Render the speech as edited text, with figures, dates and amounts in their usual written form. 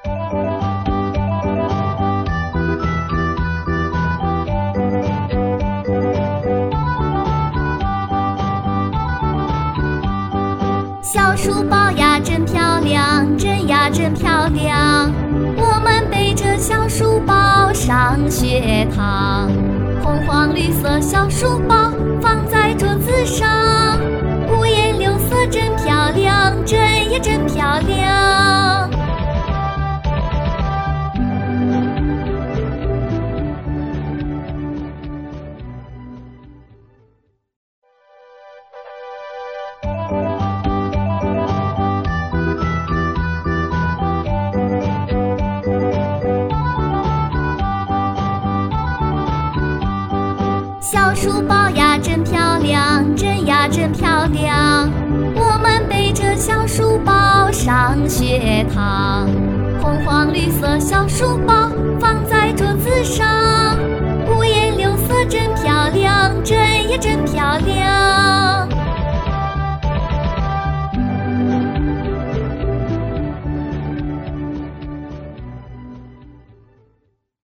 小书包呀真漂亮，真呀真漂亮，我们背着小书包上学堂。红黄绿色小书包放在桌子上，五颜六色真漂亮，真呀真漂亮。小书包呀真漂亮，真呀真漂亮，我们背着小书包上学堂。红黄绿色小书包放